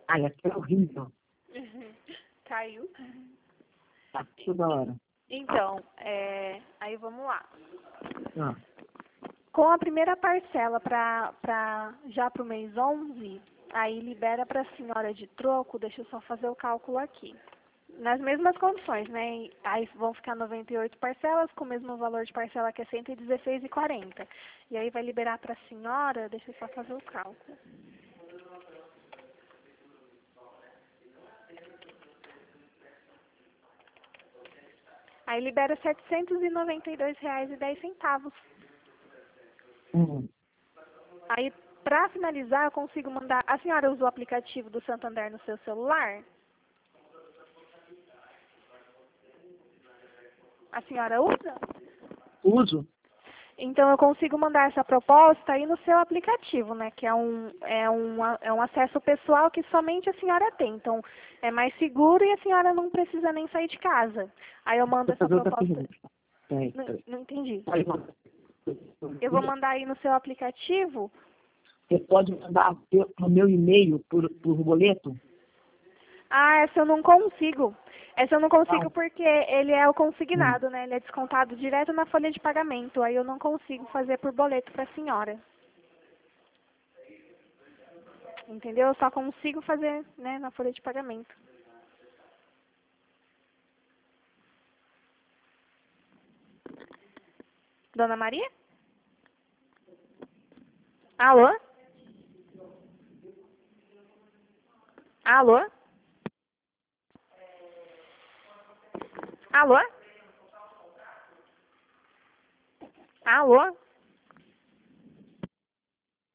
Ai, aqui é horrível. Caiu. Tá toda hora. Então, aí vamos lá. Ah, Com a primeira parcela já para o mês 11, aí libera para a senhora de troco, deixa eu só fazer o cálculo aqui. Nas mesmas condições, né? Aí vão ficar 98 parcelas com o mesmo valor de parcela que é 116,40. E aí vai liberar para a senhora, deixa eu só fazer o cálculo. Aí libera R$ 792,10. Aí, para finalizar, eu consigo mandar... A senhora usa o aplicativo do Santander no seu celular? A senhora usa? Uso. Então, eu consigo mandar essa proposta aí no seu aplicativo, né? Que é um acesso pessoal que somente a senhora tem. Então, é mais seguro e a senhora não precisa nem sair de casa. Aí eu mando Vou essa fazer outra proposta... pergunta. Peraí, peraí. Não entendi. Pode mandar. Eu vou mandar aí no seu aplicativo. Você pode mandar o meu e-mail por boleto? Ah, essa eu não consigo. Essa eu não consigo Não. porque ele é o consignado, né? Ele é descontado direto na folha de pagamento. Aí eu não consigo fazer por boleto para a senhora. Entendeu? Eu só consigo fazer, né, na folha de pagamento. Dona Maria? Alô? Alô? Alô? Alô?